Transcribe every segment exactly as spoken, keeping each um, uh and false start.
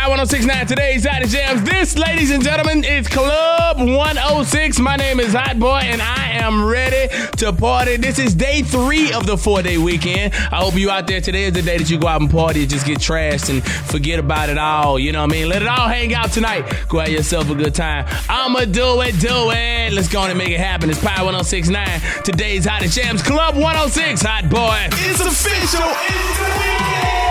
Power one oh six point nine, today's Hottest Jams. This, ladies and gentlemen, is Club one oh six. My name is Hot Boy, and I am ready to party. This is day three of the four-day weekend. I hope you out there. Today is the day that you go out and party and just get trashed and forget about it all. You know what I mean? Let it all hang out tonight. Go have yourself a good time. I'ma do it, do it. Let's go on and make it happen. It's Power one oh six point nine. Today's Hottest Jams, Club one oh six. Hot Boy. It's official. It's the weekend.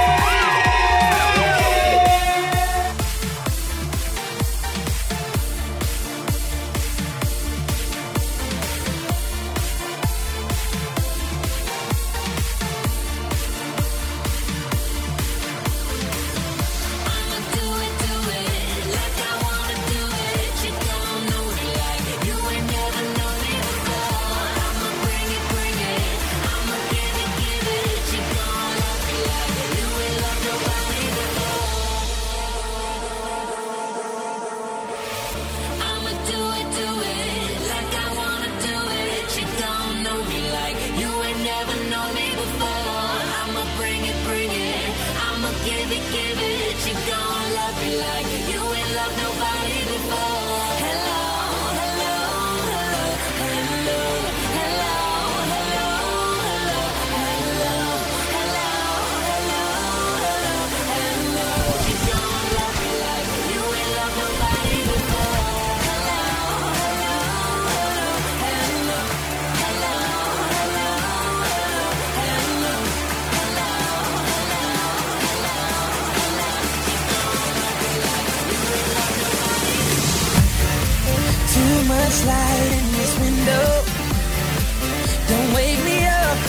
Light in this window, don't wake me up.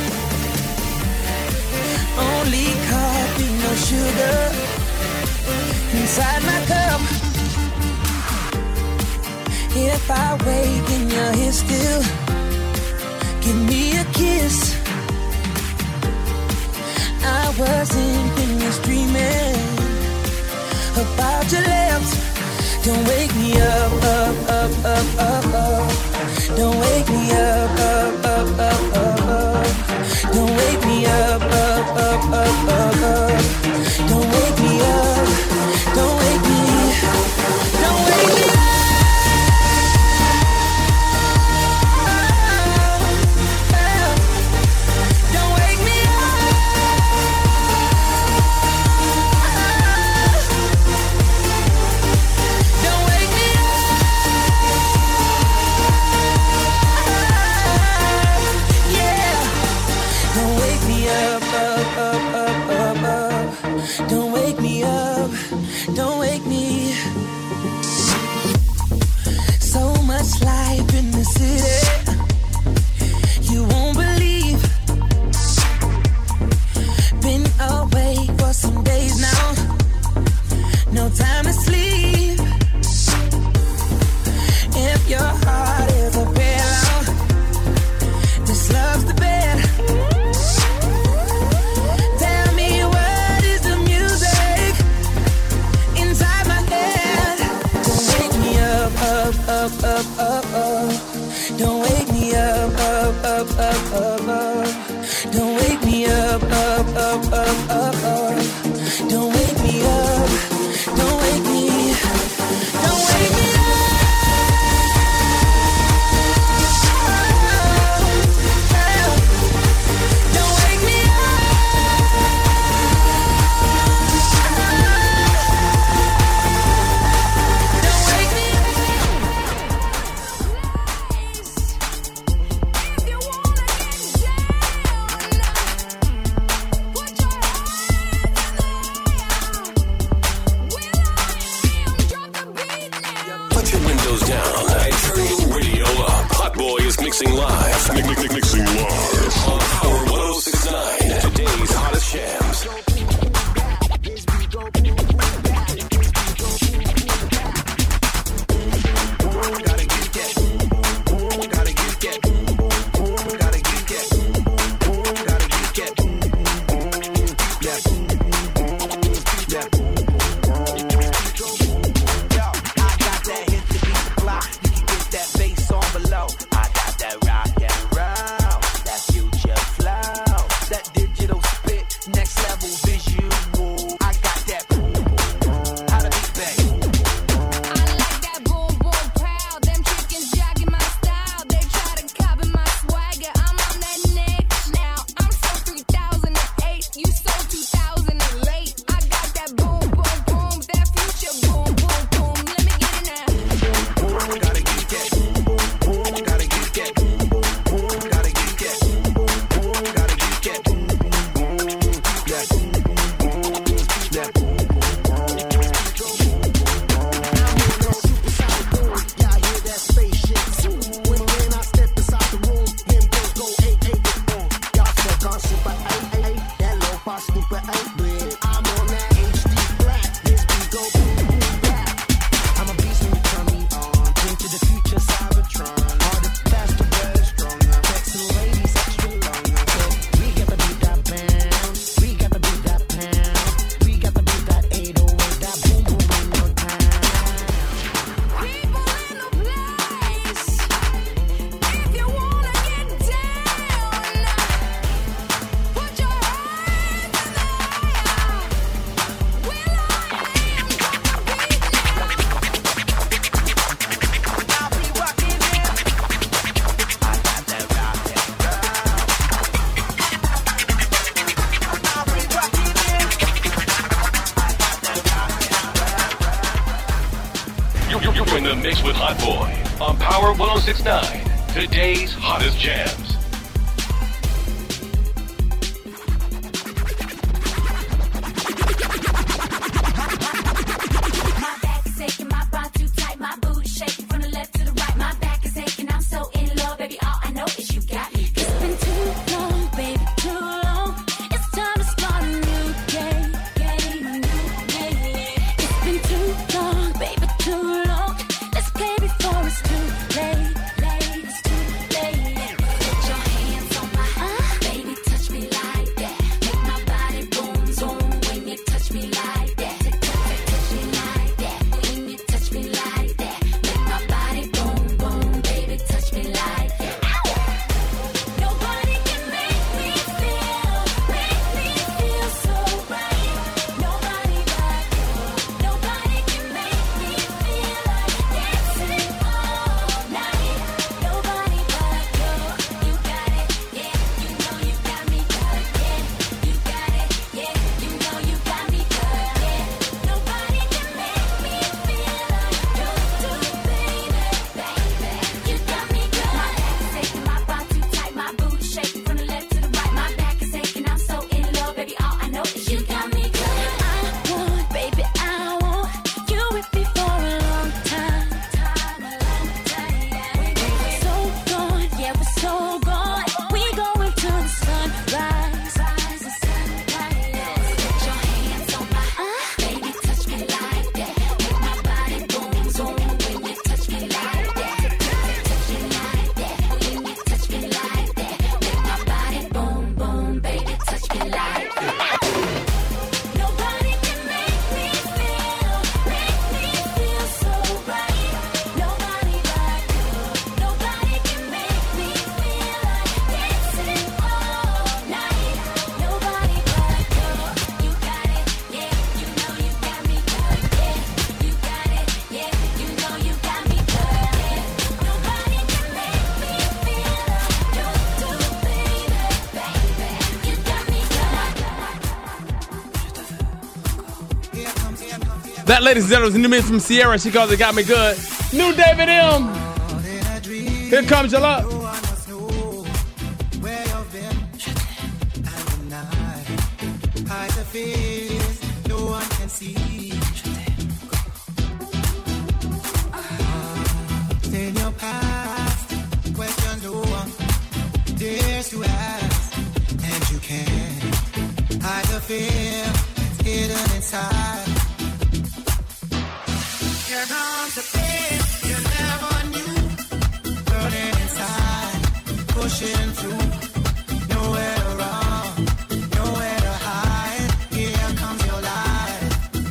Only coffee, no sugar inside my cup. If I wake and you're here still, give me a kiss. I wasn't finished dreaming about your lips. Don't wake me up, up, up, up, up, up. Don't wake me up, up, up, up, up, up. Don't wake me up, up, up, up, up, up. Don't wake me up, don't wake me, don't wake me up. You so two thousand and late. I got that boom, boom, boom, that future boom, boom, boom. Let me get it now. Gotta get that. Gotta get that. Gotta get that. Gotta get that. Yeah. Yeah. Y'all hear that spaceship? When when I step inside the room, them girls go eight eight eight boom. Y'all still gone super eight eight eight. That low bar stupid eight bit. I'm on that H D black. This beat go boom boom back. I'm a beast when you turn me on. Bring to the future Cybertron. Harder, faster, better, stronger. Sexy ladies extra longer. So we got the beat that bounce. We got the beat that pound. We got the beat that eight oh eight. That boom boom in no time. People in the place. If you wanna get down, put your hands in the air. Will I am gonna beat now? I'll be rocking it. I got that rock, that I'll be rocking it. You, you, you're in the mix with Hot Boy on Power one oh six point nine. Today's hottest jams. My back is aching, my bra too tight, my booty shaking from the left to the right. My back is aching, I'm so in love, baby. All I know is you got me. It's been too long, baby, too long. It's time to start a new game, game, a new game. It's been too long, baby, too long. Let's play before it's too late, late, it's too late. Put your hands on my, baby, touch me like that. Make my body boom, boom when you touch me like that. Touch me like that. When you touch me like that. Make my body boom, boom, baby, touch me like that. Nobody can make me feel, make me feel so right. Nobody but you. Nobody can make me feel like dancing all night. Nobody but you. You got it, yeah. You know you got me good, yeah. You got it, yeah. You know you got me good, yeah. Nobody can make me feel like you do, baby, baby. You got me good. My back is aching, my bra too tight, my booty shaking from the left to the right. My back is aching, I'm so in love, baby. All I know is you got me good. I want, baby, I want you with me for a long time, time, a long time. We're so gone, yeah, we're so gone. We going to the sunrise, rise, the sunrise. Put your hands on my, baby, touch me like that. Make my body boom, boom when you touch me like that. Touch me like that. When you touch me like that. Make my body boom, boom, baby, touch me like that. Nobody can make me feel, make me feel so right. Nobody like you. Nobody can make me feel like dancing all night. Nobody but you. You got it, yeah. You know you got me good, yeah. You got it, yeah. You know you got me good, yeah. Nobody can make me feel like you do, baby, baby. You got me good. That, ladies and gentlemen, is a new mix from Sierra. She calls it Got Me Good. New David M. Here comes your love. Where you've been and the night. Hide the fears no one can see. In your past, questions no one dares to ask, and you can't hide the fear that's hidden inside. Here comes the pain you never knew, burning inside, pushing through, nowhere to run, nowhere to hide. Here comes your light.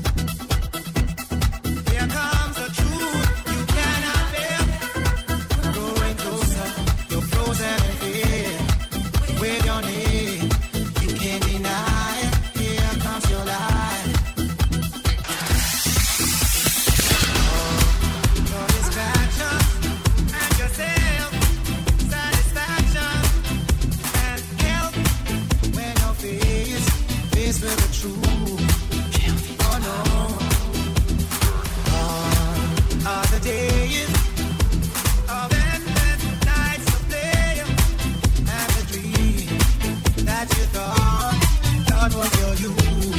Here comes the truth you cannot bear. Growing closer, you're frozen in fear. With your name, you can't deny. Here comes your light. Your distraction and your self-satisfaction. is the truth. Oh no. Gone are the days of endless nights of play and the dream that you thought, thought was your youth.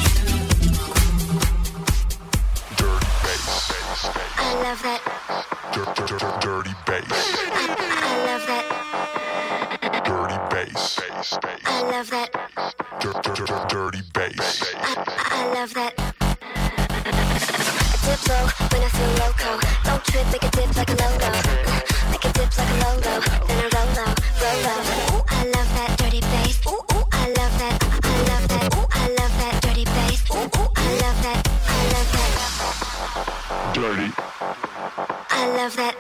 I love that. Dirty bass. I, I love that. Dirty bass. I love that. Dirty bass. I, I love that. Dip low when I feel loco. Don't trip, make a dip like a logo. Make a dip like a logo. Then I roll low, roll low. Ooh, I love that dirty bass. Ooh, ooh, I love that. I love that. Ooh, I love that dirty bass. Ooh, ooh, I love that. I love that. Dirty. I love that.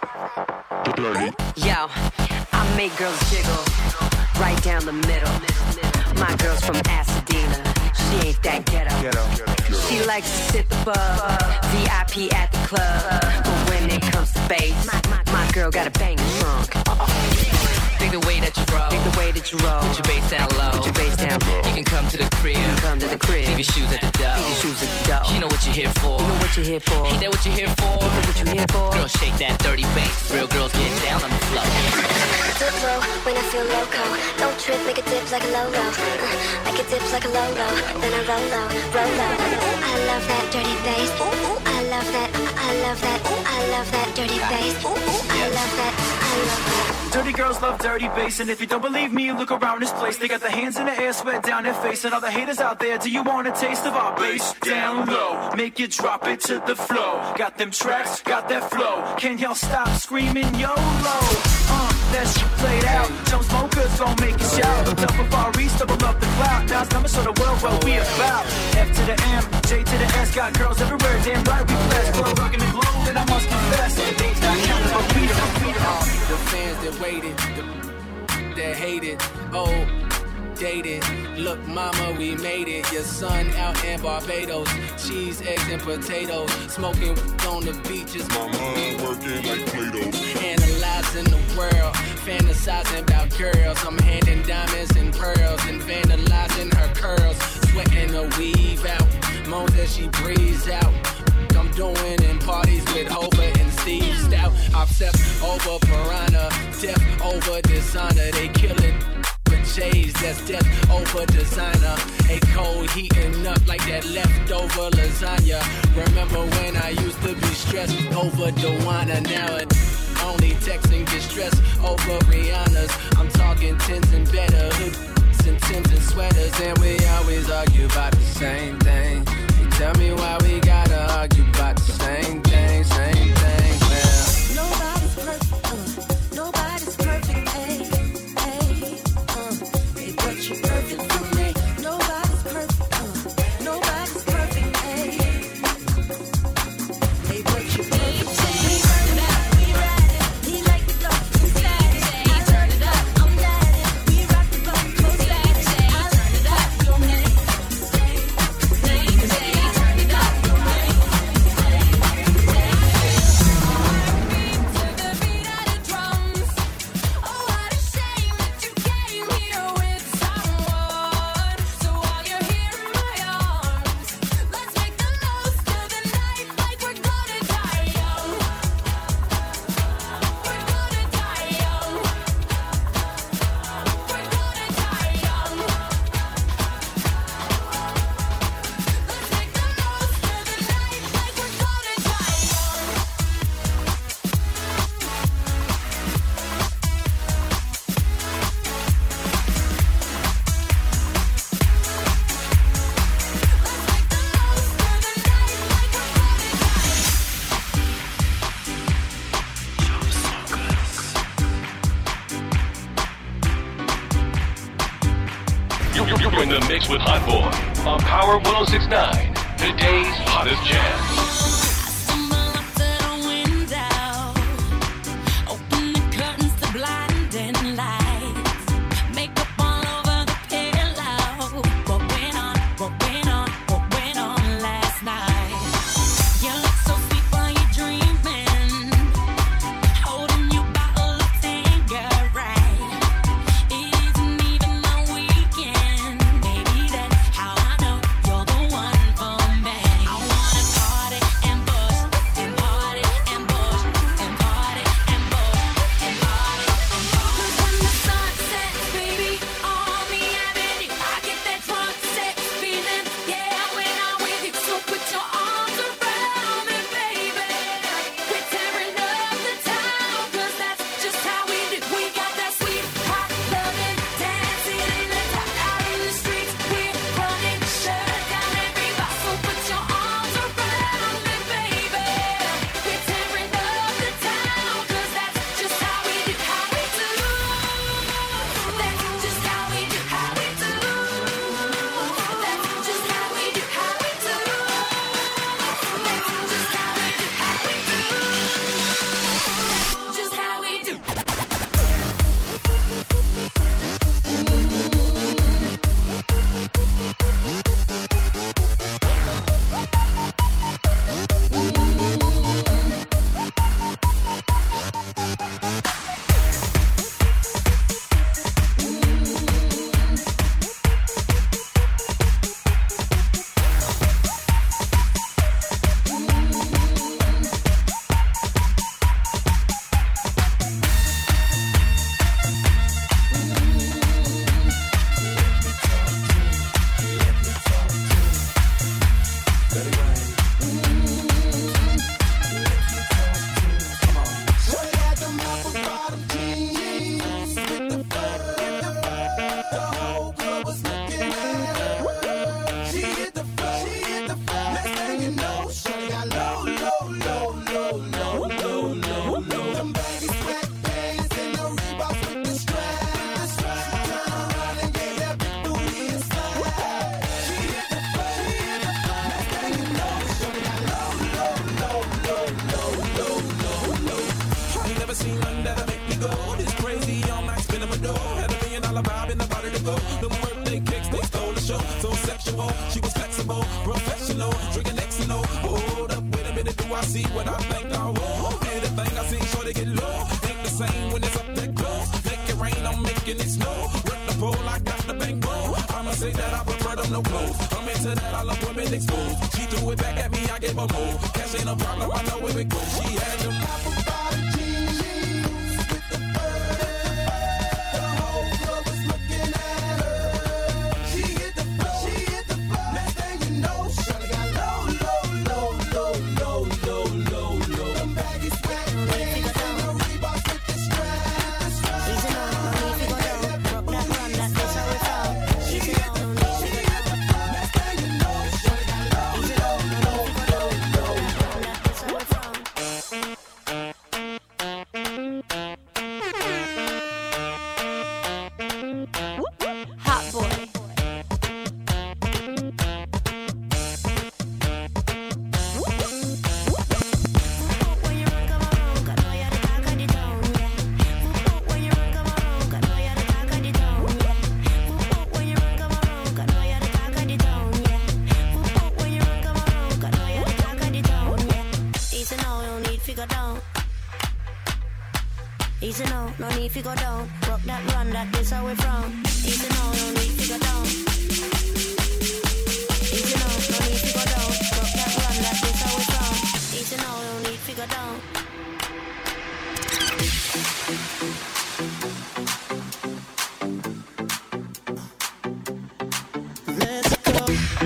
Dirty. Yo, I make girls jiggle right down the middle. My girl's from Pasadena. She ain't that ghetto. She likes to sit above V I P at the club. But when it comes to bass, my, my, my girl got a banging trunk. Dig the way that you roll. Dig the way that you roll. Put your bass down low. Put your bass down low. You can come to the crib. You can come to the crib. Leave your shoes at the door. Leave your shoes at the door. You know what you're here for. You know what you're here for. Ain't that what you're here for? Ain't that what you're here for? Girls shake that dirty bass. Real girls get down on the floor. Dip low when I feel loco. Don't trip, make a dip like a logo. Make a dip like a logo. Then I roll low, roll low. Ooh, I love that dirty bass. Ooh, ooh, I love that. I love that. Ooh, I love that dirty bass. Ooh, ooh, I love that. I love that. Dirty girls love dirty bass, and if you don't believe me, look around this place. They got their hands in the air, sweat down their face, and all the haters out there. Do you want a taste of our bass? Down low, make you drop it to the flow. Got them tracks, got that flow. Can y'all stop screaming YOLO? Uh, that shit played out. Jones Smokers gon' make you shout. Look up with Far East, double up the cloud. Now it's numbers for the world, what we about. F to the M, J to the S, got girls everywhere. Damn right we blessed. Glow rockin' and glow, and I must confess, things not counting, but we don't, we don't. The fans that waited, the that hated, oh, dated. Look, mama, we made it. Your son out in Barbados. Cheese, eggs, and potatoes. Smoking on the beaches. My mind working like Play-Doh. Analyzing the world. Fantasizing about girls. I'm handing diamonds and pearls. And vandalizing her curls. Sweating the weave out. Moans as she breathes out. I'm doing in parties with Hova and Steve Stout. Obsessed over piranha, death over dishonor. They kill it with shades, that's death over designer. A cold heating up like that leftover lasagna. Remember when I used to be stressed over Dewana? Now it only texting distress over Rihanna's. I'm talking tens and better hoods and Timbs and sweaters, and we always argue about the same thing. Tell me why we gotta argue about the same thing, same thing, well. Nobody's perfect, uh, nobody's perfect, hey, hey, uh, hey, but you're perfect for me. Nobody's perfect, uh, nobody's perfect, hey, hey, but you're perfect for me. Turn it up, we ride it, he like the block, we slide it. I turn it up, I'm lighting, we rock the boat, close like it. I turn it up, your name, name, name, name. You're in the mix with Hot Boy on Power one oh six point nine, today's hottest jam. How I know She was flexible, professional, drinking Xano. Hold up, wait a minute, do I see what I think I will? Anything I see, sure they get low. Ain't the same when it's up that close. Make it rain, I'm making it snow. Rip the pole, I got the bankroll. I'ma say that I prefer them no clothes. I'm into that, I love women exposed. She threw it back at me, I gave her more. Cash ain't a problem, I know where it goes. She had them apple bottom jeans with the fur. The whole club was looking at her. She hit the floor, she hit the floor. Next thing you know, shawty got low, low, low, low, low, low, low, low. Them baggy sweatpants and the Reeboks with the straps. Easy now, no need to go down. Rock that run, that is how we found. Easy now, no need to go down. Next thing you know, shawty got low, Easy now, no need to go down. low, low. That is how we found. Hot boy. When you run, come around, 'cause know you're the talk of the town, yeah. When you run, come around, 'cause know you're the talk of the town, yeah. When you run, come around, 'cause know you're the talk of the town, yeah. When you run, come around, 'cause know you're the talk of the town, yeah. Easy now, no need to go down. Easy now, no need to go down. Rock that run, that is how we from. Easy now, no need to go down. Easy now, no need to go down. Rock that run, that is how we from. Easy now, no need to go down. Let's go.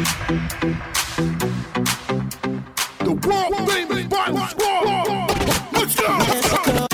The world famous Bible Squad. Let's go. Let's go.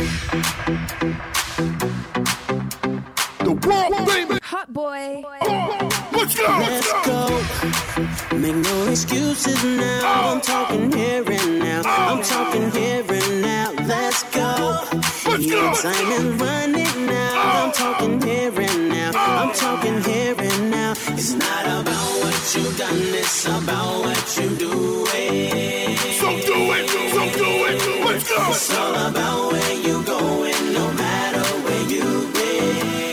The world famous. Hot boy. Let's go. Let's go. Make no excuses now. I'm talking here and now. I'm talking here and now. Let's go. Let's go. Your time is running now. I'm talking here and now. I'm talking here and now. It's not about what you've done. It's about what you do. So do it. So do it. Let's go. It's all about where you going, no matter where you been.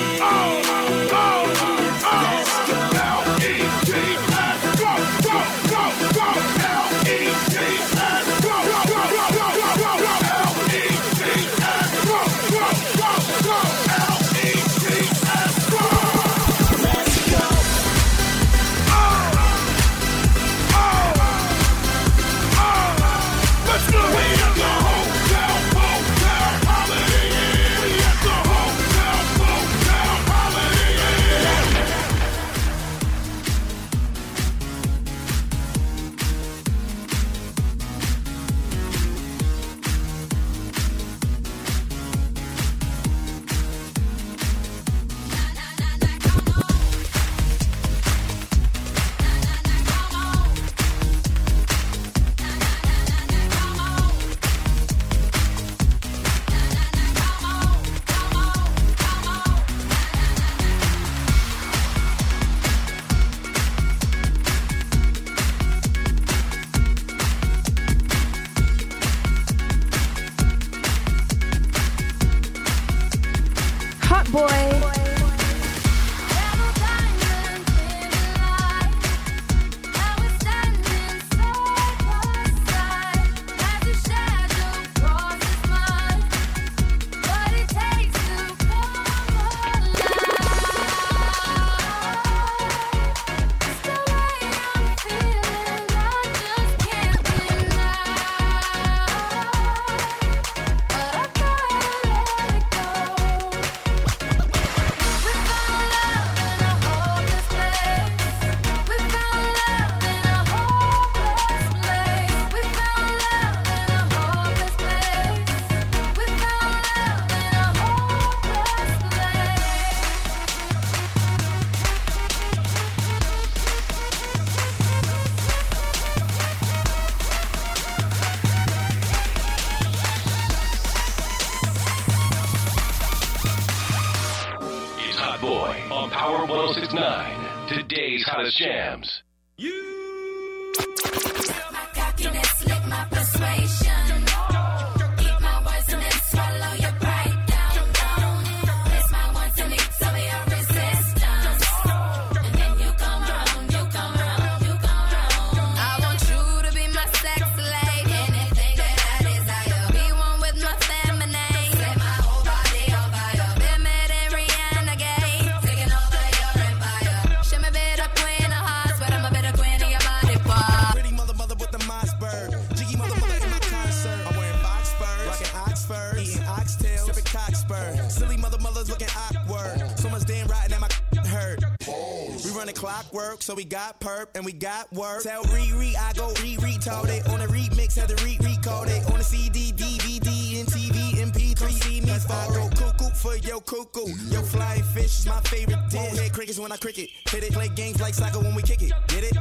Hot boy. On Power one oh six point nine, today's hottest jams. Come around, you come around. clock work, so we got perp and we got work. Tell Riri I go re-retarded on a remix, had to re-record it on a C D, D V D, and T V, M P three. See me I go cuckoo for your cuckoo. Yo, flying fish is my favorite dish. Head crickets when I cricket. Hit it, play games like soccer when we kick it. Get it?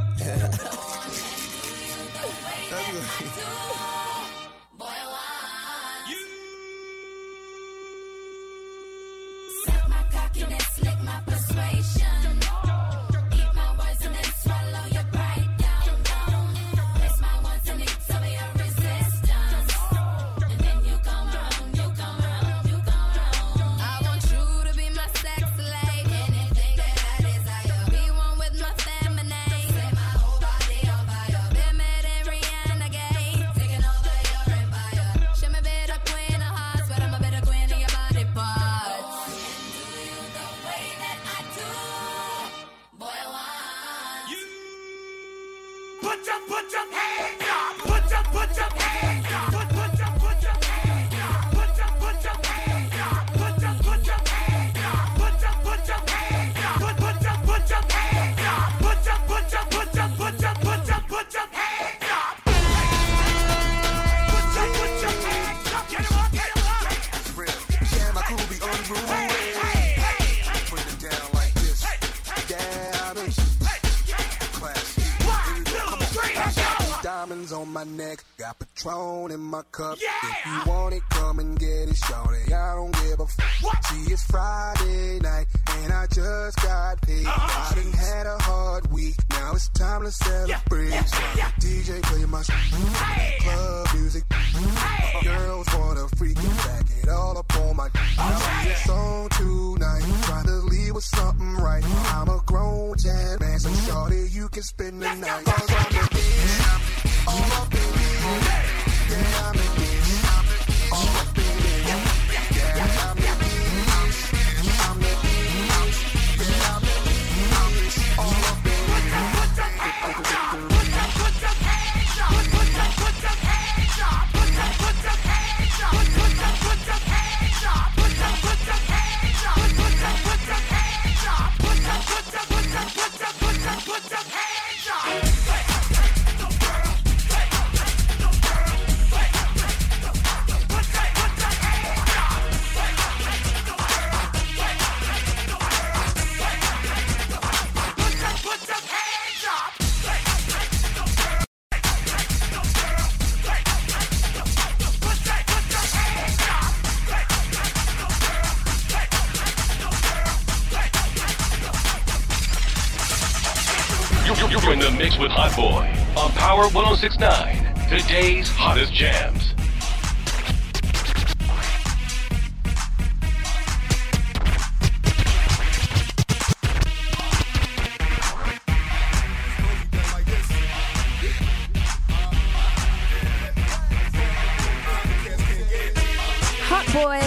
Suck my cockiness, lick my persuasion. Eat my words and then swallow your pride down, down. Place my wants and eat some of your resistance. And then you come around, you come around, you come around. I want you to be my sex slave. Anything that I desire. Be one with my feminine. Set my whole body on fire. Been mad and Rihanna gay. Taking over your empire. Show me better queen of hearts, but I'm a better queen of your body parts. Put your, put your hands up. Put your, put your hands up. Put, put your, put your hands up. Put your, put your hands up. Put your, put your hands up. Put your, put your hands up. Put, put your, put your hands up. Put your, put your, put your, put your, put your, put your hands up. Put your, put your hands up. Get 'em up, get 'em up. Yeah, my crew be unruly. Put it down like this. Yeah, I mean, diamonds on my neck, got Patron in my cup. Yeah. If you want it, come and get it, shorty. I don't give a f. See, it's Friday night, and I just got paid. Uh-huh. I done had a hard week, now it's time to celebrate. Yeah, yeah, yeah. D J playing my Hey. club music. Hey. Girls wanna freak and back it all up on my Alright. This song tonight, try to leave with something right. I'm a grown jam man, so shorty, you can spend the Let's go, night. let's Cause I'm the bitch, all up in it. Yeah, I'm the bitch, all up in it. Yeah, I'm the bitch, I'm the bitch. Yeah, I'm the bitch, all up in it. Put your, put your hands up. Put your, put your hands up. Put your, put your hands up. Put your, put your hands up. Put your, put your hands up. Put your, put your hands up. Put your, put your hands up. Put your, put your, put your, put your, put your, put your hands up. You're in the mix with Hot Boy on Power one oh six point nine. Today's hottest jams. Hot boy.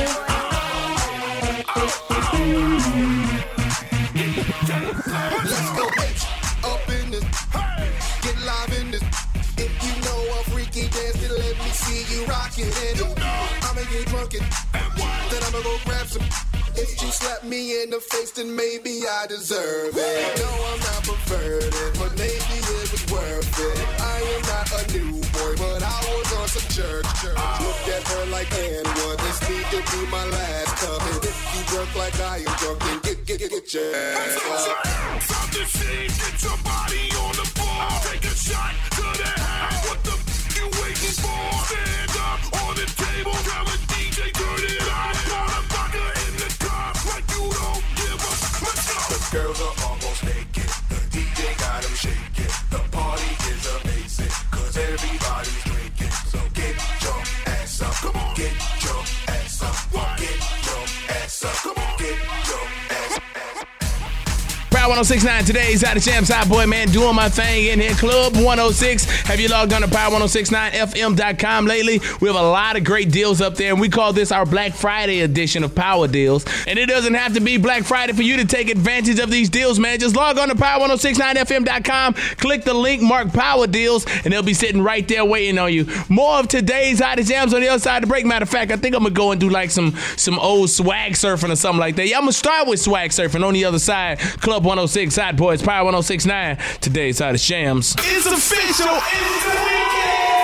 Let's go H up in this, get live in this. If you know a freaky dance, then let me see you rockin' it. I'ma get drunken, then I'ma go grab some. If you slap me in the face, then maybe I deserve it. No, I'm not perverted, but maybe it was worth it. I am not a new boy, but I was on some church. Look at her like, and what? This need to be my last coming. If you drunk like I am drunk, then get, get, get, get your ass up. From the scene, get your body on the floor. Take a shot to the head. What the f you waiting for? Stand up on the table. Tell the D J turn it on. Pour a vodka in the cup like you don't give a f. Let's go. The girls are almost naked. The D J got them shaking. The party is amazing, cause everybody's drinking. So get your ass up. Come on. Get your ass up. Get your ass up. Come on. Get your ass up. Power one oh six point nine, today's Out of Champs, Hot Boy, man, doing my thing in here. Club one oh six. Have you logged on to power one oh six point nine F M dot com lately? We have a lot of great deals up there, and we call this our Black Friday edition of Power Deals. And it doesn't have to be Black Friday for you to take advantage of these deals, man. Just log on to power one oh six point nine F M dot com, click the link marked Power Deals, and they'll be sitting right there waiting on you. More of today's hottest jams on the other side of the break. Matter of fact, I think I'm going to go and do like some, some old swag surfing or something like that. Yeah, I'm going to start with swag surfing on the other side. Club one oh six Hot Boys, Power one oh six point nine. Today's hottest jams. It's official. It's the weekend.